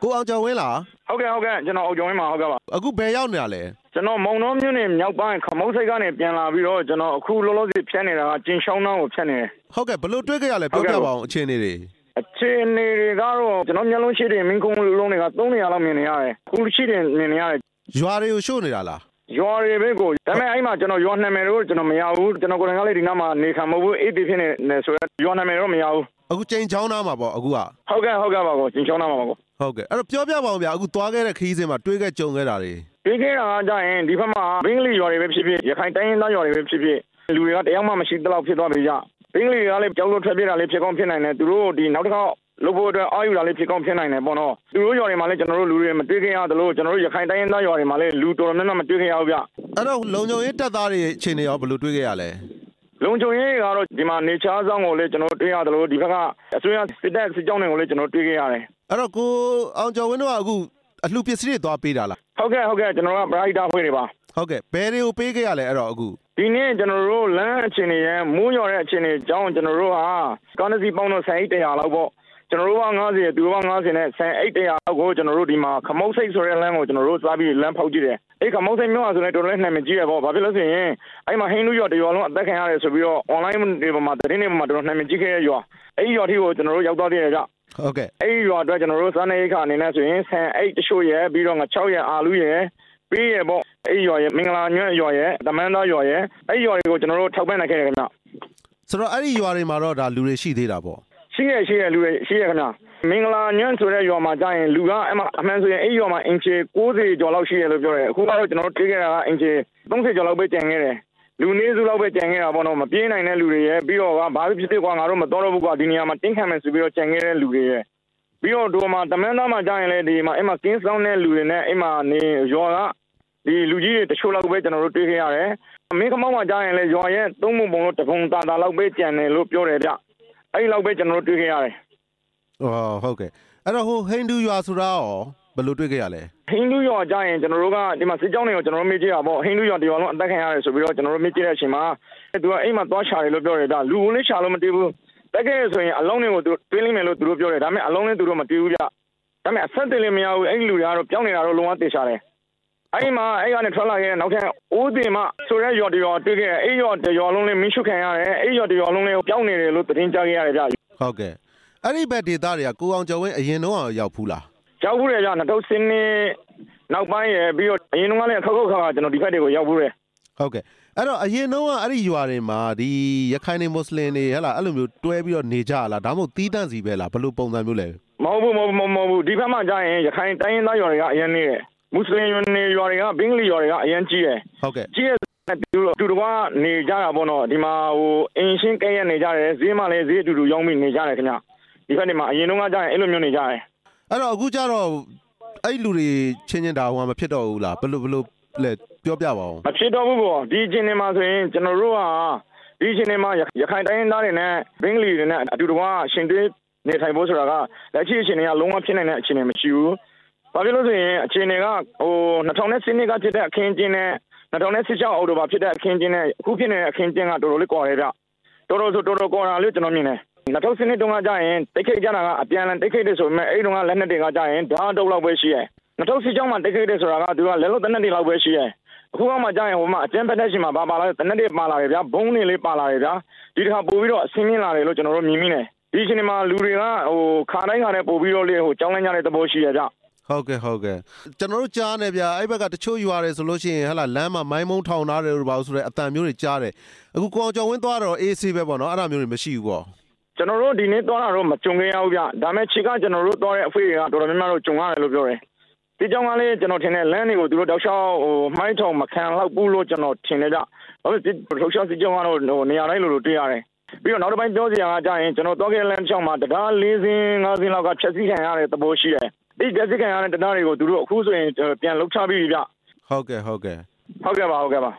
ကိုအောင်ကျော်ဝင်းလားဟုတ်ကဲ့ကျွန်တော်အောင်ကျော်ဝင်းပါဟုတ်ကဲ့ပါအခုဘယ်ရောက်နေရလဲကျွန်တော်မုံတော်မြို့နယ်မြောက်ပိုင်းခမုတ်စိတ်ကနေပြန်လာပြီးတော့ကျွန်တော်အခုလောလောဆယ်ဖြတ်နေတာကကျင်ချောင်းနှောင်းကိုဖြတ်နေတယ်ဟုတ်ကဲ့ဘလို့တွေးခဲ့ရလဲပြောပြပါအောင်အခြေအနေတွေတွေကတော့ကျွန်တော်မျက်လုံးရှိတယ်မင်းကုန်းလုံးတွေက3နေရာလောက်မြင်နေရတယ်အခုရှိတယ်မြင်နေရတယ်ရွာတွေကိုရှို့နေတာလားရွာတွေပဲကိုဒါပေမဲ့အဲ့မှာကျွန်တော်ရွာနာမည်တော့ကျွန်တော်မရဘူးကျွန်တော်ကိုယ်တိုင်ကလည်းဒီနားမှာနေခံမဟုတ်ဘူးအေးတီဖြစ်နေဆိုတော့ရွာနာမည်တော့မရဘူးအခုကျင်းချောင်းသားမှာပေါ့အခုကဟုတ်ကဲ့ပါကိုကျင်းချောင်းသားမှာပါကိုဟုတ်ကဲ့အဲ့တော့ပြောပြပါအောင်ဗျာအခုသွားခဲ့တဲ့ခရီးစဉ်မှာတွေးခဲ့ကြုံခဲ့တာတွေတွေးခဲ့တာကကြာရင်ဒီဘက်မှာဘင်္ဂလီရွာတွေပဲဖြစ်ဖြစ်ရခိုင်တိုင်းရင်းသားရွာတွေပဲဖြစ်ဖြစ်လူတွေကတယောက်မှမရှိတဲ့လောက်ဖြစ်သွားပြီကြဘင်္ဂလီကလည်းကြောက်လို့ထွက်ပြေးတာလေးဖြစ်ကောင်းဖြစ်နိုင်တယ်သူတို့ဒီနောက်တစ်ခါလို့ဖို့အတွက်အာယူတာလေးဖြစ်ကောင်းဖြစ်နိုင်တယ်ပေါ့နော်သူတို့ရွာတွေမှာလည်းကျွန်တော်တို့လူတွေမတွေ့ခင်ရတယ်လို့ကျွန်တော်တို့ရခိုင်တိုင်းရင်းသားရွာတွေမှာလည်းလူတော်တော်များများမတွေ့ခင်ရဘူးဗျအဲ့တော့လုံခြုံရေးတပ်သားတွေအခြေအနေရောဘယ်လိုတွေ့ခဲ့ရလဲလုံခြုံရေးကတော့ဒီမှာနေချားဆောင်ကိုလည်းကျွန်တော်တွေ့ရတယ်လို့ဒီဘက်ကအစိုးရစစ်တပ်စစ်ကြောင်းတွေကိုလည်းကျွန်တော်တွေ့ခဲ့ရတယ်အဲ့တော့ကိုအောင်ကျော်ဝင်းတို့ကအခုအလှပစ္စည်းတွေသွားပေးတာလားဟုတ်ကဲ့ကျွန်တော်ကပရိုက်တာဖွဲ့တွေပါဟုတ်ကဲ့ဘယ်တွေကိုပေးခဲ့ရလဲအဲ့တော့အခုဒီနေ့ကျွန်တော်တို့လမ်းအခြေအနေရဲ့မိုးရွာတဲ့အခြေအနေကြောင်းကျွန်တော်တို့ဟာကောင်းစီပေါင်းတော့ဆိုင်100လောက်ပေါ့ကျွန်တော်တို့က90သူက90နဲ့ဆိုင်100လောက်ကိုကျွန်တော်တို့ဒီမှာခမုတ်စိတ်ဆိုတဲ့လမ်းကိုကျွန်တော်တို့စားပြီးလမ်းဖောက်ကြည့်တယ်အဲ့ခမုတ်စိတ်မြို့ဆိုရင်တော်တော်လေးနှံမကြည့်ရပေါ့ဘာဖြစ်လို့ဆိုရင်အဲ့မှာဟင်းလူရွာတရွာလုံးအသက်ခံရတယ်ဆိုပြီးတော့ online တွေပေါ်မှာသတင်းတွေပေါ်မှာတော်တော်နှံမကြည့်ခဲ့ရရွာအဲ့ရွာထိကိုကျွန်တော်တို့ရောက်သွားသေးတယ်ကြဟုတ်ကဲ့အဲ့ရွာအတွက်ကျွန်တော်တို့စားနေခါအနေနဲ့ဆိုရင်ဆန်8တချို့ရဲ့ပြီးတော့ငါ6ရဲ့အာလူရဲ့ပြီးရပေါ့အဲ့ရွာရဲ့မင်္ဂလာညွန့်ရွာရဲ့တမန်သားရွာရဲ့အဲ့ရွာတွေကိုကျွန်တော်တို့ထောက်ပံ့နိုင်ခဲ့တယ်ခင်ဗျဆိုတော့အဲ့ဒီရွာတွေမှာတော့ဒါလူတွေရှိသေးတာပေါ့ရှိရလူတွေရှိရခင်ဗျမင်္ဂလာညွန့်ဆိုတဲ့ရွာမှာကြာရင်လူကအမှန်ဆိုရင်အဲ့ရွာမှာအင်ချေ90ကျော်လောက်ရှိရလို့ပြောတယ်အခုကတော့ကျွန်တော်တို့တွေ့ခဲ့တာကအင်ချေ30ကျော်လောက်ပဲကျန်ခဲ့တယ်လူနည်းစုလောက်ပဲကျန်ခဲ့တာပေါ့နော်မပြေးနိုင်တဲ့လူတွေရဲ့ပြီးတော့ဘာဖြစ်ဖြစ်ကွာငါတို့မတော်တော့ဘူးကွာဒီနေရာမှာတင်းခံမယ်ဆိုပြီးတော့ကျန်ခဲ့တဲ့လူတွေရဲ့ပြီးတော့ဒီမှာတမန်သားမှာကြာရင်လည်းဒီမှာအဲ့မှာကင်းဆောင်တဲ့လူတွေနဲ့အဲ့မှာနေရွာကဒီလူကြီးတွေတချို့လောက်ပဲကျွန်တော်တို့တွေ့ခဲ့ရတယ်မင်းကမောက်မှာကြာရင်လည်းရွာရဲ့သုံးပုံလုံးတပုံတာလောက်ပဲကျန်တယ်လို့ပြောတယ်ဗျအဲ့လောက်ပဲကျွန်တော်တို့တွေ့ခဲ့ရတယ်ဟုတ်ကဲ့အဲ့တော့ဟိုဟိန္ဒူရွာဆိုတာရောဘယ်လိုတွေ့ခဲ့ရလဲဟိန္ဒူရွာကြာရင်ကျွန်တော်တို့ကဒီမှာစစ်ကြောင်းတွေကိုကျွန်တော်တို့မေ့ကြည့်တာပေါ့ဟိန္ဒူရွာတရွာလုံးအသက်ခံရတယ်ဆိုပြီးတော့ကျွန်တော်တို့မေ့ကြည့်တဲ့အချိန်မှာသူကအိမ်မှာသွားရှာတယ်လို့ပြောတယ်ဗျလူကိုလည်းရှာလို့မတွေ့ဘူးတက်ခဲ့ဆိုရင်အလုံးတွေကိုသူတွင်းလိမ့်မယ်လို့သူတို့ပြောတယ်ဒါပေမဲ့အလုံးလည်းသူတို့မတွေ့ဘူးဗျဒါပေမဲ့အဆက်တည်းလည်းမရဘူးအဲ့ဒီလူတွေကတော့ပြောင်းနေတာတော့လုံးဝတေချာတယ်အဲ့မှာအဲ့ကနေထွက်လာခဲ့တဲ့နောက်ထပ်အိုးတင်မဆိုတဲ့ရွာတရွာတွေ့ခဲ့အဲ့ရွာတရွာလုံးလေးမင်းရှုခံရတယ်အဲ့ရွာတရွာလုံးလေးကိုပြောင်းနေတယ်လို့သတင်းကြားခဲ့ရတယ်ဗျဟုတ်ကဲ့အဲ့ဒီဘက်ဒေသတွေကကိုအောင်ကျော်ဝင်းအရင်တော့ရောက်ဖူးလားရောက်ဖူးတယ်ဗျ2010နောက်ပိုင်းရပြီးတော့အရင်တုန်းကလည်းခောက်ခါကျွန်တော်ဒီဘက်တွေကိုရောက်ဖူးတယ်ဟုတ်ကဲ့အဲ့တော့အရင်တော့အဲ့ဒီရွာတွေမှာဒီရခိုင်နေမွတ်စလင်တွေဟဲ့လားအဲ့လိုမျိုးတွဲပြီးတော့နေကြလားဒါမှမဟုတ်တီးတန့်စီပဲလားဘယ်လိုပုံစံမျိုးလဲမဟုတ်ဘူးဒီဘက်မှာကြာရင်ရခိုင်တိုင်းရင်းသားရွာတွေကအရင်နေတယ်မွတ်စလင်ရွာတွေကဘင်္ဂလီရွာတွေကအရင်ကြီးတယ်ဟုတ်ကဲ့ကြီးတူတကွာနေကြတာပေါ့နော်ဒီမှာဟိုအင်းရှင်းကဲရနေကြတယ်ဈေးမှလည်းဈေးအတူတူရောင်းပြီးနေကြတယ်ခင်ဗျဒီဘက်နေမှာအရင်တုန်းကကြာရင်အဲ့လိုမျိုးနေကြတယ်အဲ့တော့အခုကျတော့အဲ့လူတွေချင်းတာဟိုမဖြစ်တော့ဘူးလားဘယ်လိုလဲပြောပြပါဦးမဖြစ်တော့ဘူးပေါ့ဒီချင်းနေမှာဆိုရင်ကျွန်တော်တို့ကဒီချင်းနေမှာရခိုင်တိုင်းသားတွေနဲ့ဘင်္ဂလီတွေနဲ့အတူတကွာရှင်တွေနေထိုင်ဖို့ဆိုတာကလက်ရှိအခြေအနေကလုံးဝဖြစ်နိုင်တဲ့အခြေအနေမရှိဘူးဘာဖြစ်လို့ဆိုရင်အခြေအနေကဟို2010ကဖြစ်တဲ့အခင်းကျင်းနဲ့2016အောက်တိုဘာဖြစ်တဲ့အခင်းကျင်းနဲ့အခုဖြစ်နေတဲ့အခင်းကျင်းကတော်တော်လေးကွာတယ်ဗျတော်တော်ကွာတာလို့ကျွန်တော်မြင်တယ်2010တုန်းကကြာရင်တိတ်ခိတ်ကြတာကအပြန်လန်တိတ်ခိတ်တယ်ဆိုပေမဲ့အဲ့တုန်းကလက်နက်တွေကကြာရင်ဓာတ်တုပ်လောက်ပဲရှိရဲ2016မှာတိတ်ခိတ်တယ်ဆိုတာကသူကလက်လုံးတနက်တွေလောက်ပဲရှိရဲအခုမှကြာရင်ဟိုမှာအကျန်းဖက်တဲ့ရှင်မှာပါလာတနက်တွေပါလာတယ်ဗျာဘုံတွေလေးပါလာတယ်ဗျာဒီတစ်ခါပို့ပြီးတော့အဆင်းမြင့်လာတယ်လို့ကျွန်တော်တို့မြင်မိတယ်ဒီအချိန်မှာလူတွေကဟိုခါတိုင်းနဲ့ပို့ပြီးတော့လေဟိုကြောင်းလန်းကြတဲ့သဘောရှိရကြဟုတ်ကဲ့ကျွန်တော်တို့ကြားနေဗျာအဲ့ဘက်ကတချို့ရွာတယ်ဆိုလို့ရှိရင်ဟလာလမ်းမှာမိုင်းမုံထောင်ထားတယ်လို့ပါဆိုတဲ့အတန်မျိုးတွေကြားတယ်အခုကိုအောင်ကျော်ဝင်းသွားတော့ AC ပဲပေါ့နော်အဲ့ဒါမျိုးတွေမရှိဘူးပေါ့ကျွန်တော်တို့ဒီနေ့သွားတာတော့မကြုံခဲ့ရဘူးဗျဒါပေမဲ့ခြေကကျွန်တော်တို့သွားတဲ့အဖေတွေကတော်တော်များများတော့ကြုံရတယ်လို့ပြောတယ်ဒီကြောင့်ကလည်းကျွန်တော်ထင်တယ်လမ်းတွေကိုသူတို့တောက်လျှောက်ဟိုမိုင်းထောင်မခံလောက်ဘူးလို့ကျွန်တော်ထင်တယ်ဗျဘာလို့ဒီတောက်လျှောက်စစ်ကြောင်းကတော့ဟိုနေရာတိုင်းလို့တွေ့ရတယ်ပြီးတော့နောက်တစ်ပိုင်းပြောစရာကကြာရင်ကျွန်တော်သွားခဲ့လမ်းချောင်းမှာတကား4စင်း5စင်းလောက်ကဖြတ်စည်းခံရတဲ့သဘောရှိတယ်ဒီဖြတ်စည်းခံရတဲ့တရားတွေကိုသူတို့အခုဆိုရင်ပြန်လှုပ်ချပြီးပြီဗျဟုတ်ကဲ့ပါ